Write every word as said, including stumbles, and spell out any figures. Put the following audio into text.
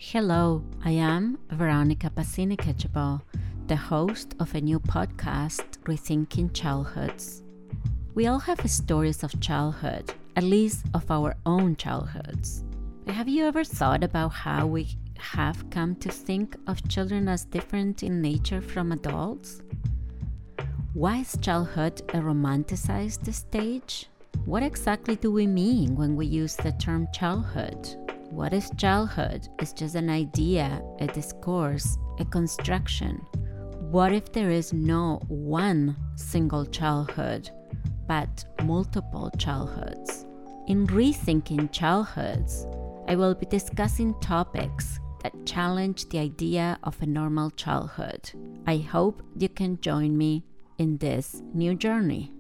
Hello, I am Veronica Passini-Ketchable, the host of a new podcast, Rethinking Childhoods. We all have stories of childhood, at least of our own childhoods. Have you ever thought about how we have come to think of children as different in nature from adults? Why is childhood a romanticized stage? What exactly do we mean when we use the term childhood? What is childhood? It's just an idea, a discourse, a construction. What if there is no one single childhood, but multiple childhoods? In Rethinking Childhoods, I will be discussing topics that challenge the idea of a normal childhood. I hope you can join me in this new journey.